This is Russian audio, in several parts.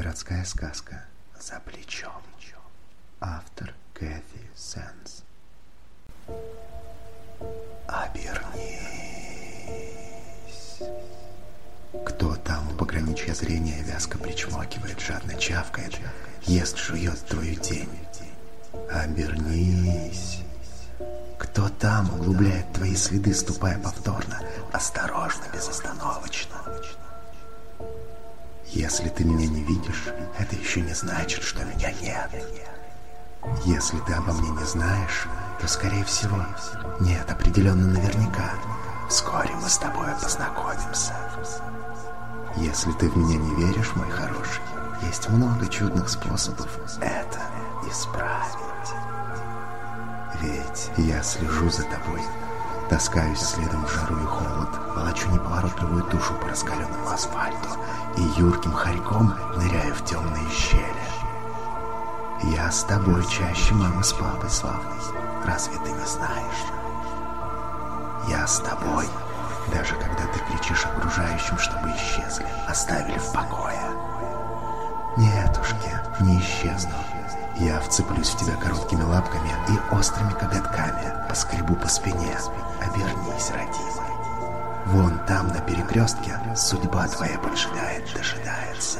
Городская сказка «За плечом». Автор Кэти Сенс. Обернись. Кто там у пограничья зрения вязко причмокивает, жадно чавкает, ест, жует твою тень? Обернись. Кто там углубляет твои следы, ступая повторно, осторожно, безостановочно? Если ты меня не видишь, это еще не значит, что меня нет. Если ты обо мне не знаешь, то, скорее всего, нет, определенно наверняка. Вскоре мы с тобой познакомимся. Если ты в меня не веришь, мой хороший, есть много чудных способов это исправить. Ведь я слежу за тобой, таскаюсь следом в жару и холод, волочу неповоротливую душу по раскаленному асфальту и юрким хорьком ныряю в темные щели. Я с тобой чаще мамы с папой, славный, разве ты не знаешь? Я с тобой, даже когда ты кричишь окружающим, чтобы исчезли, оставили в покое. Нетушки, не исчезну. Я вцеплюсь в тебя короткими лапками и острыми коготками поскребу по спине. Обернись, родимый. Вон там, на перекрестке, судьба твоя поджидает, дожидается.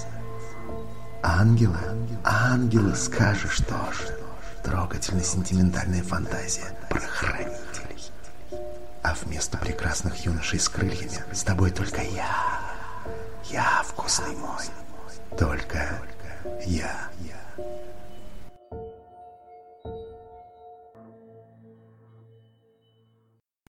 Ангелы, скажешь тоже. Трогательно-сентиментальная фантазия про хранителей. А вместо прекрасных юношей с крыльями с тобой только я. Я вкусный мой. Только я.